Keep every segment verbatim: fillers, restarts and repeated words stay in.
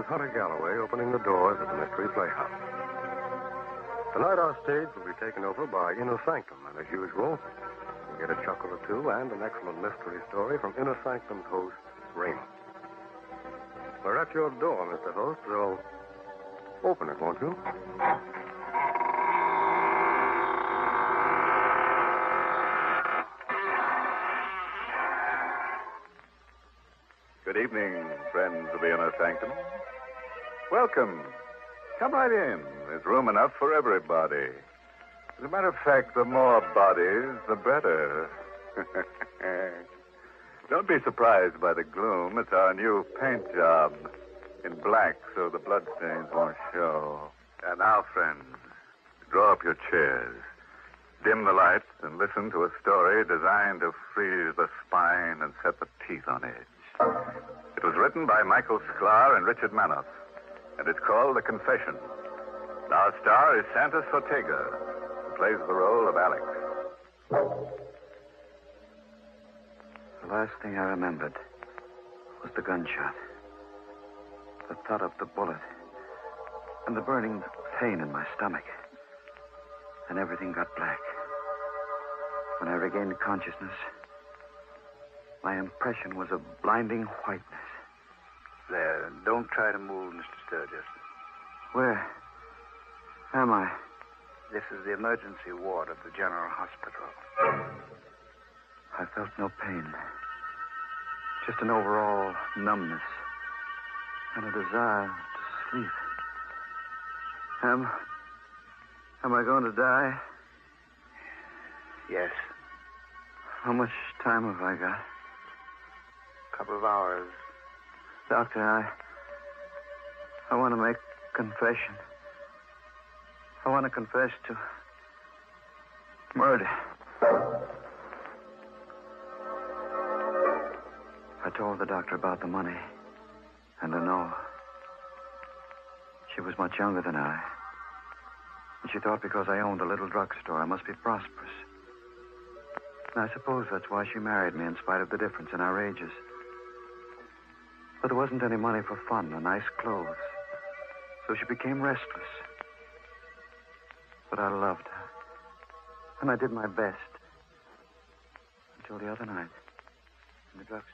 Hunter Galloway opening the doors of the Mystery Playhouse. Tonight our stage will be taken over by Inner Sanctum, and as usual, we'll get a chuckle or two and an excellent mystery story from Inner Sanctum's host, Raymond. We're at your door, Mister Host, so open it, won't you? Good evening, friends of the Inner Sanctum. Welcome. Come right in. There's room enough for everybody. As a matter of fact, the more bodies, the better. Don't be surprised by the gloom. It's our new paint job. In black, so the bloodstains won't show. And now, friends, draw up your chairs. Dim the lights and listen to a story designed to freeze the spine and set the teeth on edge. It was written by Michael Sklar and Richard Manoff, and it's called The Confession. Our star is Santos Ortega, who plays the role of Alex. The last thing I remembered was the gunshot, the thud of the bullet, and the burning pain in my stomach. And everything got black. When I regained consciousness, my impression was of blinding whiteness. There, don't try to move, Mister Sturgis. Where am I? This is the emergency ward of the General Hospital. I felt no pain. Just an overall numbness and a desire to sleep. Am, am I going to die? Yes. How much time have I got? A couple of hours. Doctor, I... I want to make confession. I want to confess to murder. I told the doctor about the money and Lenore. She was much younger than I. And she thought because I owned a little drugstore, I must be prosperous. And I suppose that's why she married me in spite of the difference in our ages. But there wasn't any money for fun or nice clothes. So she became restless. But I loved her. And I did my best. Until the other night. In the drugstore.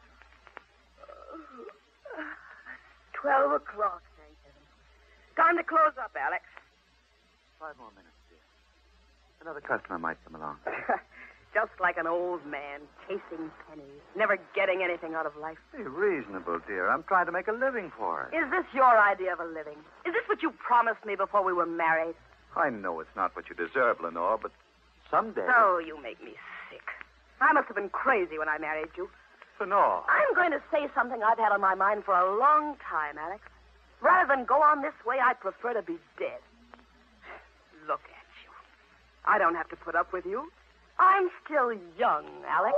Twelve o'clock, thank heaven. Time to close up, Alex. Five more minutes, dear. Another customer might come along. Just like an old man, chasing pennies, never getting anything out of life. Be reasonable, dear. I'm trying to make a living for it. Is this your idea of a living? Is this what you promised me before we were married? I know it's not what you deserve, Lenore, but someday... Oh, you make me sick. I must have been crazy when I married you. Lenore. I'm going to say something I've had on my mind for a long time, Alex. Rather than go on this way, I'd prefer to be dead. Look at you. I don't have to put up with you. I'm still young, Alex.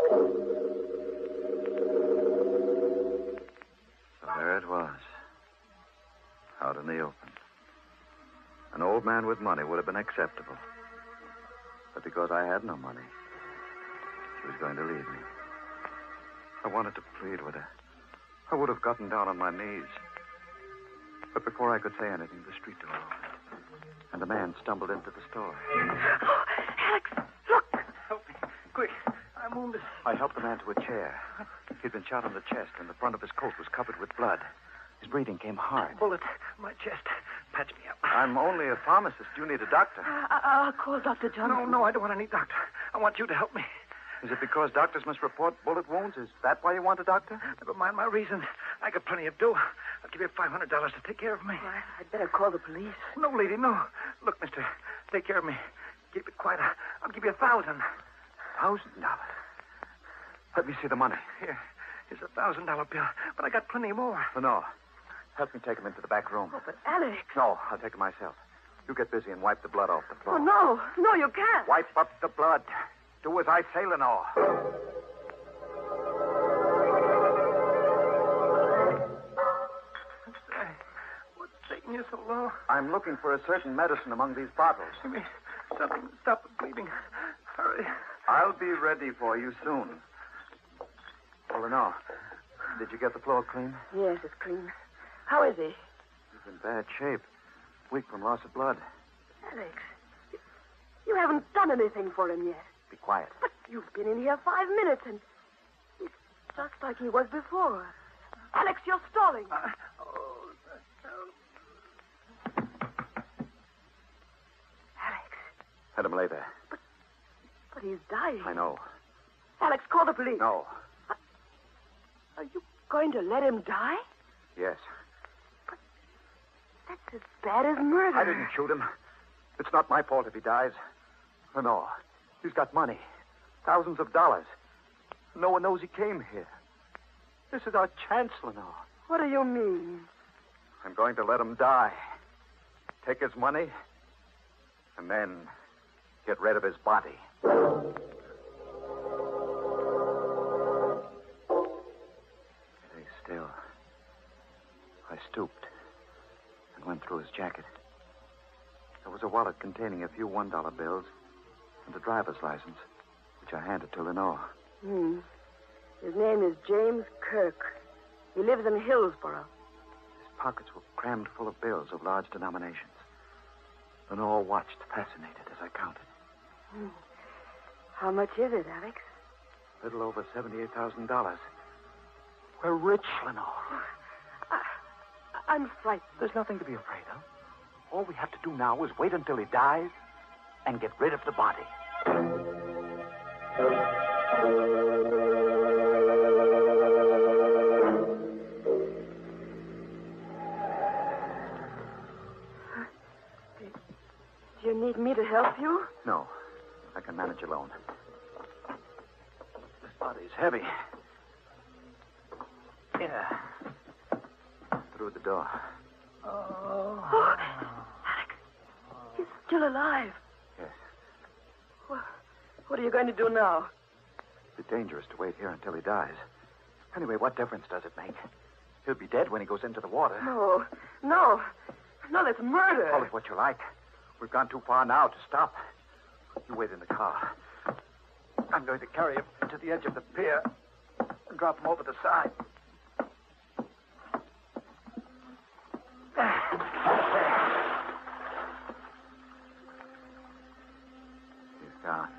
So there it was. Out in the open. An old man with money would have been acceptable. But because I had no money, she was going to leave me. I wanted to plead with her. I would have gotten down on my knees. But before I could say anything, the street door opened. And a man stumbled into the store. Oh, Alex, look. Help me. Quick. I'm wounded. I helped the man to a chair. He'd been shot on the chest, and the front of his coat was covered with blood. His breathing came hard. Bullet. My chest. Patch me up. I'm only a pharmacist. You need a doctor. I- I'll call Doctor Johnson. No, no, I don't want any doctor. I want you to help me. Is it because doctors must report bullet wounds? Is that why you want a doctor? Never mind my reason. I got plenty of dough. I'll give you five hundred dollars to take care of me. Well, I'd better call the police. No, lady, no. Look, mister, take care of me. Keep it quiet. I'll give you a thousand. Thousand dollars? Let me see the money. Here. Here's a thousand dollar bill. But I got plenty more. Lenore, help me take him into the back room. Oh, but Alex. No, I'll take him myself. You get busy and wipe the blood off the floor. Oh, no. No, you can't. Wipe up the blood. Do as I say, Lenore. What's taking you so long? I'm looking for a certain medicine among these bottles. Give me something to stop the bleeding. Hurry. I'll be ready for you soon. Oh, Lenore, did you get the floor clean? Yes, it's clean. How is he? in bad shape. Weak from loss of blood. Alex, you, you haven't done anything for him yet. Be quiet. But you've been in here five minutes, and he's just like he was before. Alex, you're stalling. Uh, oh, Alex, Let him lay there. but he's dying. I know. Alex, call the police. No. Are you going to let him die? Yes. That's as bad as murder. I didn't shoot him. It's not my fault if he dies. Lenore, he's got money. Thousands of dollars. No one knows he came here. This is our chance, Lenore. What do you mean? I'm going to let him die. Take his money, and then get rid of his body. Lay still. I stooped and went through his jacket. There was a wallet containing a few one-dollar bills and a driver's license, which I handed to Lenore. Hmm. His name is James Kirk. He lives in Hillsborough. His pockets were crammed full of bills of large denominations. Lenore watched, fascinated, as I counted. Hmm. How much is it, Alex? A little over seventy-eight thousand dollars. We're rich, Lenore. I, I'm frightened. There's nothing to be afraid of. All we have to do now is wait until he dies and get rid of the body. Do you need me to help you? No, I can manage alone. This body's heavy. Yeah. Through the door. Oh, Alex, he's still alive. Yes. Well, what are you going to do now? It's dangerous to wait here until he dies. Anyway, what difference does it make? He'll be dead when he goes into the water. No, no. No, that's murder. Call it what you like. We've gone too far now to stop. You wait in the car. I'm going to carry him to the edge of the pier and drop him over the side. He's gone.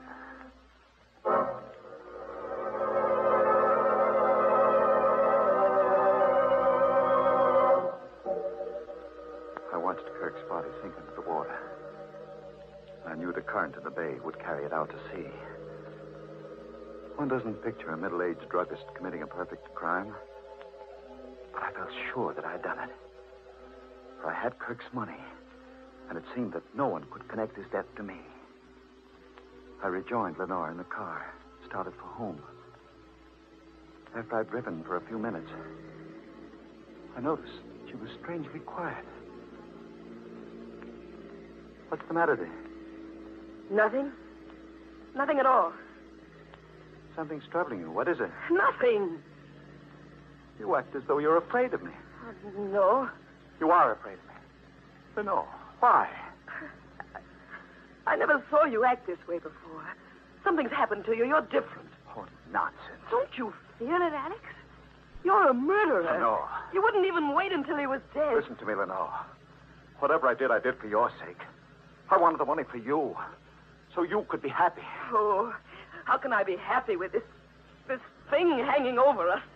I watched Kirk's body sink into the water. I knew the current in the bay would carry it out to sea. One doesn't picture a middle-aged druggist committing a perfect crime, but I felt sure that I had done it. For I had Kirk's money, and it seemed that no one could connect his death to me. I rejoined Lenore in the car, started for home. After I'd driven for a few minutes, I noticed she was strangely quiet. What's the matter, dear? Nothing. Nothing at all. Something's troubling you. What is it? Nothing. You act as though you're afraid of me. Uh, no. You are afraid of me. Lenore, why? I never saw you act this way before. Something's happened to you. You're different. Oh, nonsense. Don't you feel it, Alex? You're a murderer. Lenore. You wouldn't even wait until he was dead. Listen to me, Lenore. Whatever I did, I did for your sake. I wanted the money for you, so you could be happy. Oh, how can I be happy with this, this thing hanging over us?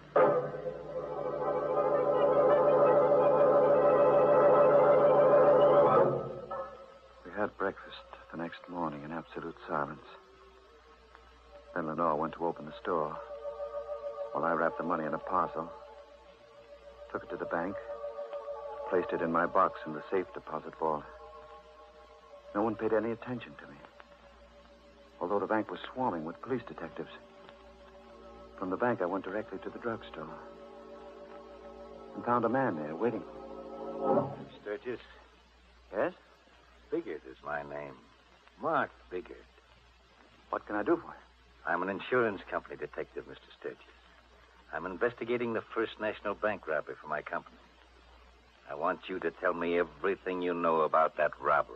We had breakfast the next morning in absolute silence. Then Lenore went to open the store, while I wrapped the money in a parcel, took it to the bank, placed it in my box in the safe deposit vault. No one paid any attention to me, although the bank was swarming with police detectives. From the bank, I went directly to the drugstore and found a man there waiting. Sturgis? Yes? Biggert is my name. Mark Biggert. What can I do for you? I'm an insurance company detective, Mister Sturgis. I'm investigating the First National Bank robbery for my company. I want you to tell me everything you know about that robbery.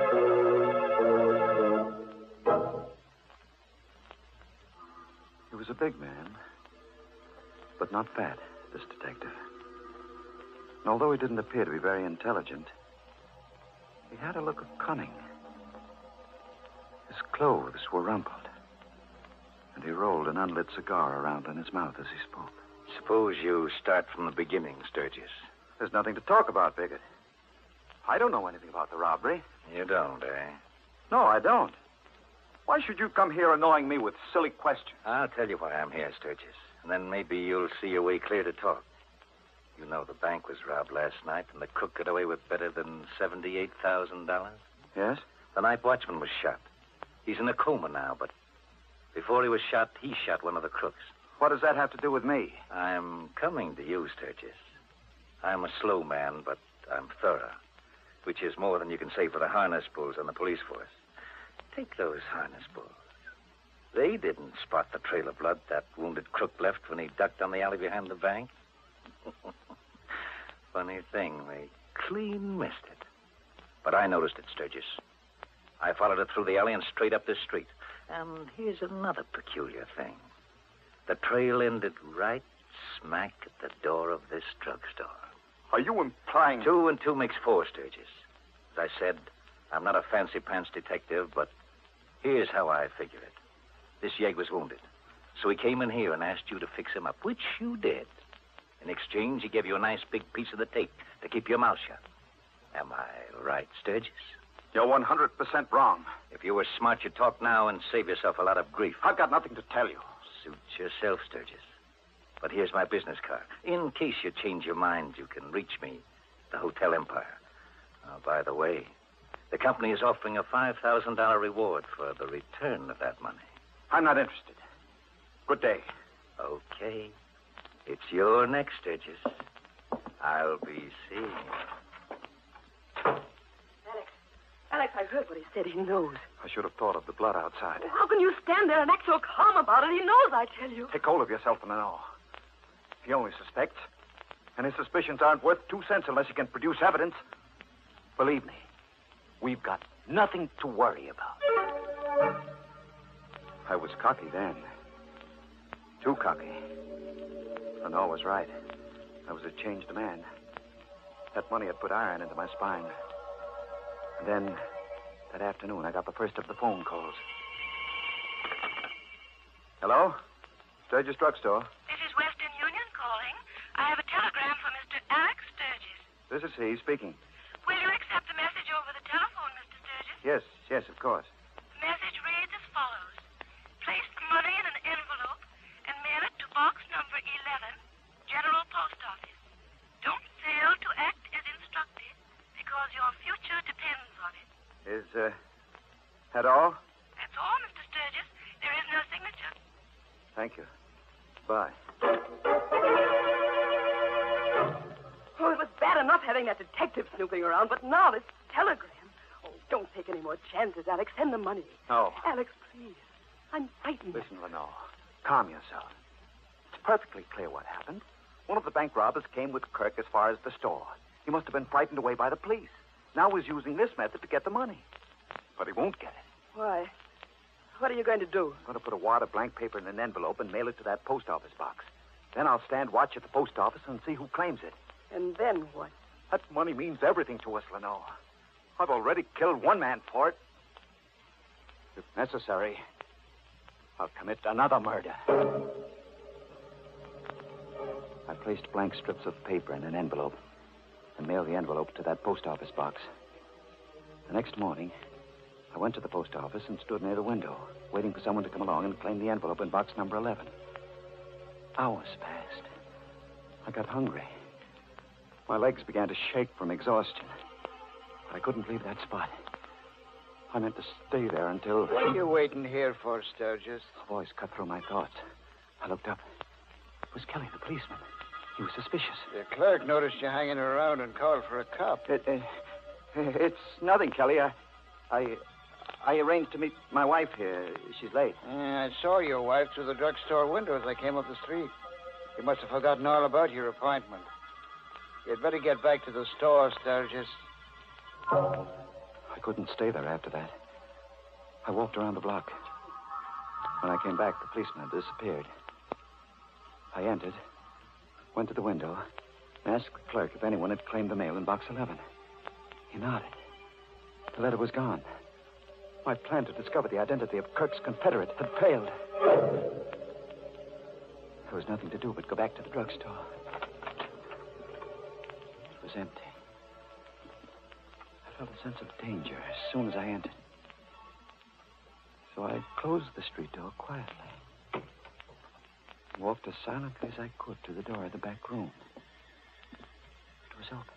It was a a big man, but not fat, this detective. And although he didn't appear to be very intelligent, he had a look of cunning. His clothes were rumpled, and he rolled an unlit cigar around in his mouth as he spoke. Suppose you start from the beginning, Sturgis. There's nothing to talk about, Bigot. I don't know anything about the robbery. You don't, eh? No, I don't. Why should you come here annoying me with silly questions? I'll tell you why I'm here, Sturgis, and then maybe you'll see your way clear to talk. You know the bank was robbed last night, and the crook got away with better than seventy-eight thousand dollars. Yes? The night watchman was shot. He's in a coma now, but before he was shot, he shot one of the crooks. What does that have to do with me? I'm coming to you, Sturgis. I'm a slow man, but I'm thorough, which is more than you can say for the harness bulls on the police force. Take those harness bulls. They didn't spot the trail of blood that wounded crook left when he ducked on the alley behind the bank. Funny thing, they clean missed it. But I noticed it, Sturgis. I followed it through the alley and straight up this street. And here's another peculiar thing. The trail ended right smack at the door of this drugstore. Are you implying... Two and two makes four, Sturgis. As I said, I'm not a fancy-pants detective, but here's how I figure it. This yegg was wounded, so he came in here and asked you to fix him up, which you did. In exchange, he gave you a nice big piece of the tape to keep your mouth shut. Am I right, Sturgis? You're one hundred percent wrong. If you were smart, you'd talk now and save yourself a lot of grief. I've got nothing to tell you. Suit yourself, Sturgis. But here's my business card. In case you change your mind, you can reach me, the Hotel Empire. Oh, by the way, the company is offering a five thousand dollars reward for the return of that money. I'm not interested. Good day. Okay. It's your next, Sturgis. I'll be seeing you. Alex. Alex, I heard what he said. He knows. I should have thought of the blood outside. How can you stand there and act so calm about it? He knows, I tell you. Take hold of yourself, Manolo. He only suspects, and his suspicions aren't worth two cents unless he can produce evidence. Believe me, we've got nothing to worry about. I was cocky then. Too cocky. Lenore was right. I was a changed man. That money had put iron into my spine. And then, that afternoon, I got the first of the phone calls. Hello? Sturgis Drugstore. This is Western Union calling. I have a telegram for Mister Alex Sturgis. This is he speaking. Will you accept the message over the telephone, Mister Sturgis? Yes, yes, of course. The message reads as follows. Place the money in an envelope and mail it to box number eleven, General Post Office. Don't fail to act as instructed because your future depends on it. Is, uh, that all? That's all, Mister Sturgis. There is no signature. Thank you. Bye. Oh, it was bad enough having that detective snooping around, but now this telegram. Oh, don't take any more chances, Alex. Send the money. No. Alex, please. I'm frightened. Listen, Lenore. Calm yourself. It's perfectly clear what happened. One of the bank robbers came with Kirk as far as the store. He must have been frightened away by the police. Now he's using this method to get the money. But he won't get it. Why? What are you going to do? I'm going to put a wad of blank paper in an envelope and mail it to that post office box. Then I'll stand watch at the post office and see who claims it. And then what? That money means everything to us, Lenore. I've already killed one man for it. If necessary, I'll commit another murder. I placed blank strips of paper in an envelope and mailed the envelope to that post office box. The next morning, I went to the post office and stood near the window, waiting for someone to come along and claim the envelope in box number eleven. Hours passed. I got hungry. My legs began to shake from exhaustion. But I couldn't leave that spot. I meant to stay there until... What are you waiting here for, Sturgis? A voice cut through my thoughts. I looked up. It was Kelly, the policeman. He was suspicious. The clerk noticed you hanging around and called for a cop. It, uh, it's nothing, Kelly. I, I, I arranged to meet my wife here. She's late. Yeah, I saw your wife through the drugstore window as I came up the street. You must have forgotten all about your appointment. You'd better get back to the store, Sturgis. I couldn't stay there after that. I walked around the block. When I came back, the policeman had disappeared. entered, went to the window, and asked the clerk if anyone had claimed the mail in box eleven. He nodded. The letter was gone. My plan to discover the identity of Kirk's confederate had failed. There was nothing to do but go back to the drugstore. It was empty. I felt a sense of danger as soon as I entered. So I closed the street door quietly. Walked as silently as I could to the door of the back room. It was open.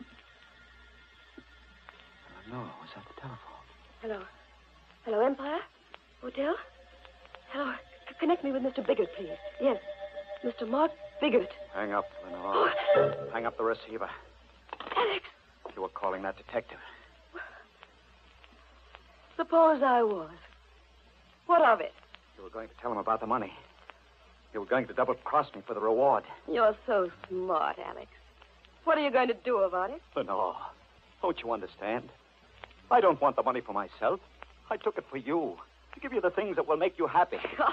Lenore was at the telephone. Hello. Hello, Empire? Hotel? Hello. C- connect me with Mister Biggert, please. Yes. Mister Mark Biggert. Hang up, Lenore. Hang up the receiver. Alex! You were calling that detective. Suppose I was. What of it? You were going to tell him about the money. You were going to double-cross me for the reward. You're so smart, Alex. What are you going to do about it? Lenore, don't you understand? I don't want the money for myself. I took it for you, to give you the things that will make you happy.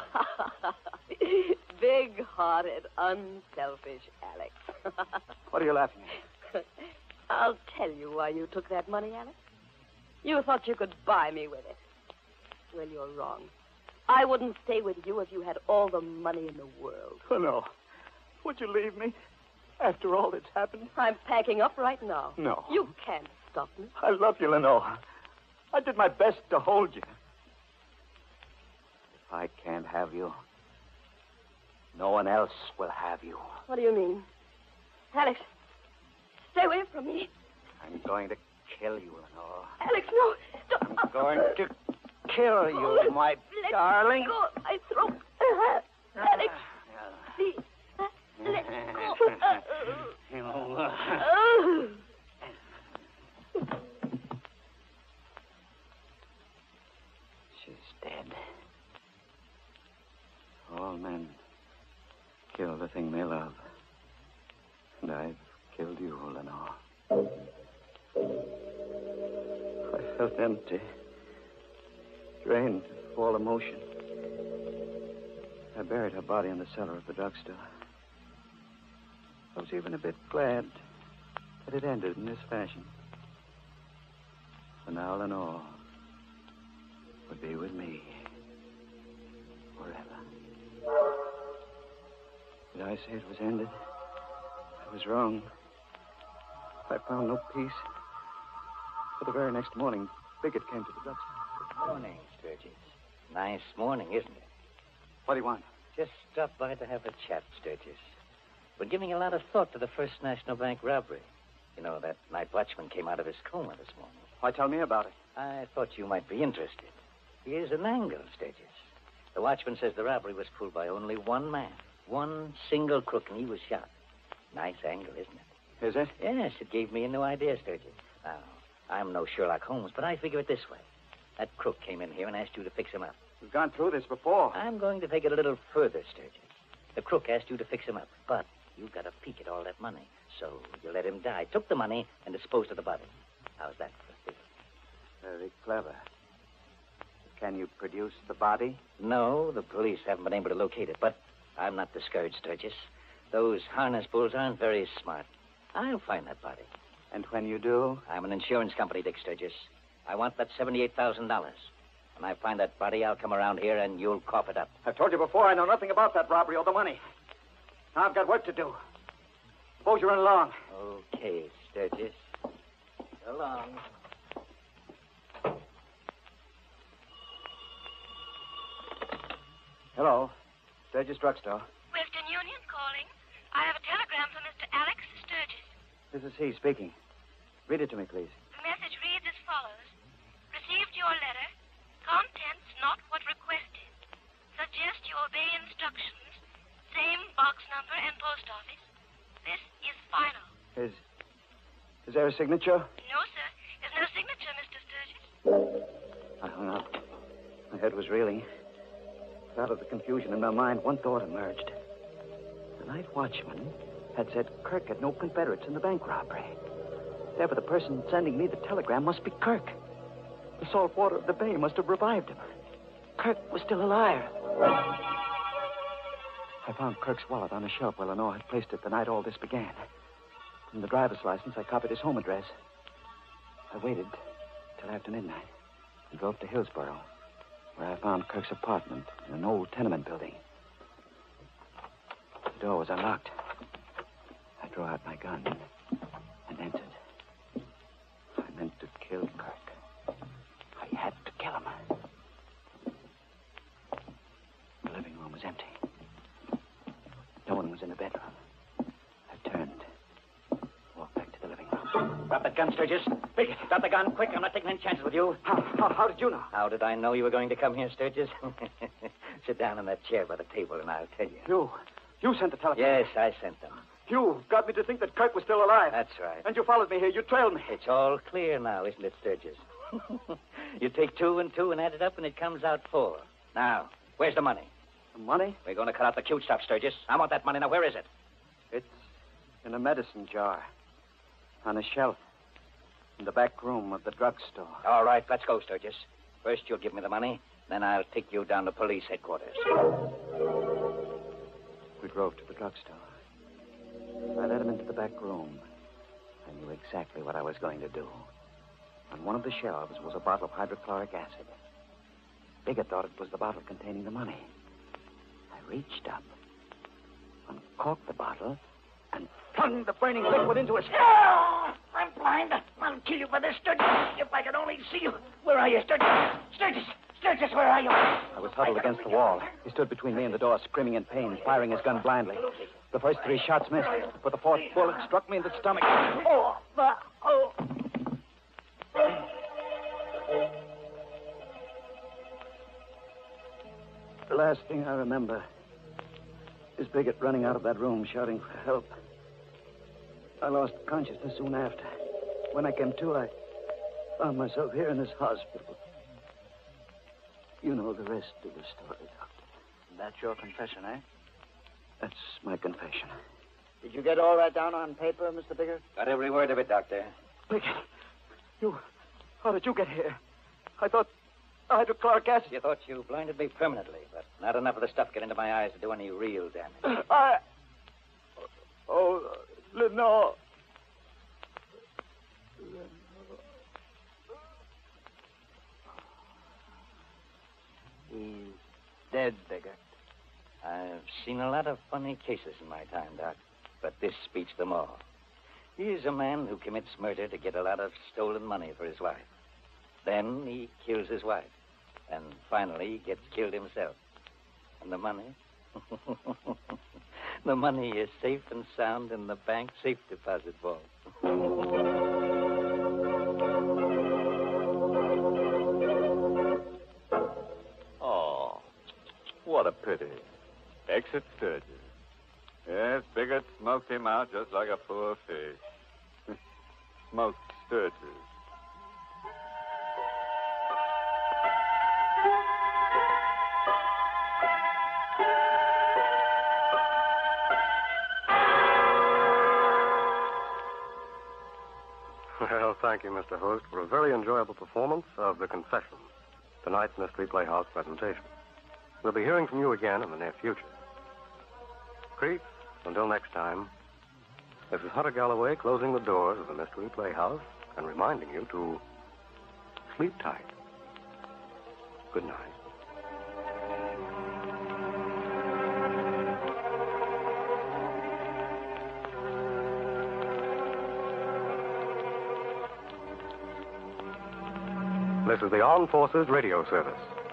Big-hearted, unselfish Alex. What are you laughing at? I'll tell you why you took that money, Alex. You thought you could buy me with it. Well, you're wrong. I wouldn't stay with you if you had all the money in the world. Lenore, would you leave me after all that's happened? I'm packing up right now. No. You can't stop me. I love you, Lenore. I did my best to hold you. If I can't have you, no one else will have you. What do you mean? Alex, stay away from me. I'm going to kill you, Lenore. Alex, no. Stop. I'm going to kill you, Oh, my let darling. Go of my throat. Alex, please. Let go. Oh. She's dead. All men kill the thing they love. And I've killed you, Lenore. I felt empty, drained of all emotion. I buried her body in the cellar of the drugstore. I was even a bit glad that it ended in this fashion. For now, Lenore would be with me forever. Did I say it was ended? I was wrong. I found no peace. For the very next morning, Biggert came to the drugstore. Good morning, Sturgis. Nice morning, isn't it? What do you want? Just stopped by to have a chat, Sturgis. Been giving a lot of thought to the First National Bank robbery. You know, that night watchman came out of his coma this morning. Why, tell me about it. I thought you might be interested. Here's an angle, Sturgis. The watchman says the robbery was pulled by only one man. One single crook, and he was shot. Nice angle, isn't it? Is it? Yes, it gave me a new idea, Sturgis. Now, I'm no Sherlock Holmes, but I figure it this way. That crook came in here and asked you to fix him up. We've gone through this before. I'm going to take it a little further, Sturgis. The crook asked you to fix him up, but you got a peek at all that money. So you let him die, took the money, and disposed of the body. How's that for a figure? Very clever. Can you produce the body? No, the police haven't been able to locate it, but I'm not discouraged, Sturgis. Those harness bulls aren't very smart. I'll find that body. And when you do? I'm an insurance company, Dick Sturgis. I want that seventy-eight thousand dollars. When I find that body, I'll come around here and you'll cough it up. I've told you before I know nothing about that robbery or the money. Now I've got work to do. Suppose you run along. Okay, Sturgis. So long. Hello. Sturgis Drugstore. Western Union calling. I have a telegram from Mister Alex Sturgis. This is he speaking. Read it to me, please. The message reads as follows. Received your letter. Contents not what requested. Suggest you obey instructions. Same box number and post office. This is final. Is... Is there a signature? No, sir. There's no signature, Mister Sturgis. I hung up. My head was reeling. Out of the confusion in my mind, one thought emerged. The night watchman had said Kirk had no Confederates in the bank robbery. Therefore, the person sending me the telegram must be Kirk. The salt water of the bay must have revived him. Kirk was still alive. I found Kirk's wallet on a shelf where Lenore had placed it the night all this began. From the driver's license, I copied his home address. I waited till after midnight and drove to Hillsborough, where I found Kirk's apartment in an old tenement building. The door was unlocked. I drew out my gun and entered. I meant to kill Kirk. I had to kill him. The living room was empty. No one was in the bedroom. I turned. Walked back to the living room. Drop that gun, Sturgis. Quick, drop the gun, quick. I'm not taking any chances with you. How, how, how did you know? How did I know you were going to come here, Sturgis? Sit down in that chair by the table and I'll tell you. You. You sent the telephone. Yes, I sent them. You got me to think that Kirk was still alive. That's right. And you followed me here. You trailed me. It's all clear now, isn't it, Sturgis? You take two and two and add it up, and it comes out four. Now, where's the money? The money? We're going to cut out the cute stuff, Sturgis. I want that money. Now, where is it? It's in a medicine jar. On a shelf. In the back room of the drugstore. All right, let's go, Sturgis. First, you'll give me the money. Then I'll take you down to police headquarters. We drove to the drugstore. I led him into the back room. I knew exactly what I was going to do. On one of the shelves was a bottle of hydrochloric acid. Biggett thought it was the bottle containing the money. I reached up, uncorked the bottle, and flung the burning liquid into his head. Oh, I'm blind. I'll kill you for this, Sturgis. If I could only see you. Where are you, Sturgis? Sturgis! Sturgis, where are you? I was huddled against the wall. He stood between me and the door, screaming in pain, firing his gun blindly. The first three shots missed, but the fourth bullet struck me in the stomach. Oh, oh. The last thing I remember is Biggett running out of that room, shouting for help. I lost consciousness soon after. When I came to, I found myself here in this hospital. You know the rest of the story, Doctor. That's your confession, eh? That's my confession. Did you get all that down on paper, Mister Biggert? Got every word of it, Doctor. Biggett, you... How did you get here? I thought hydrochloric acid... You thought you blinded me permanently, but not enough of the stuff get into my eyes to do any real damage. I... Oh, Lenore. He's dead, Biggert. I've seen a lot of funny cases in my time, Doc, but this beats them all. He is a man who commits murder to get a lot of stolen money for his wife. Then he kills his wife. And finally, he gets killed himself. And the money? The money is safe and sound in the bank safe deposit vault. Oh, what a pity. Exit Sturgis. Yes, Biggett smoked him out just like a poor fish. Smoked Sturgis. Well, thank you, Mister Host, for a very enjoyable performance of The Confession, tonight's Mystery Playhouse presentation. We'll be hearing from you again in the near future. Creeps, until next time, this is Hunter Galloway closing the doors of the Mystery Playhouse and reminding you to sleep tight. Good night. This is the Armed Forces Radio Service.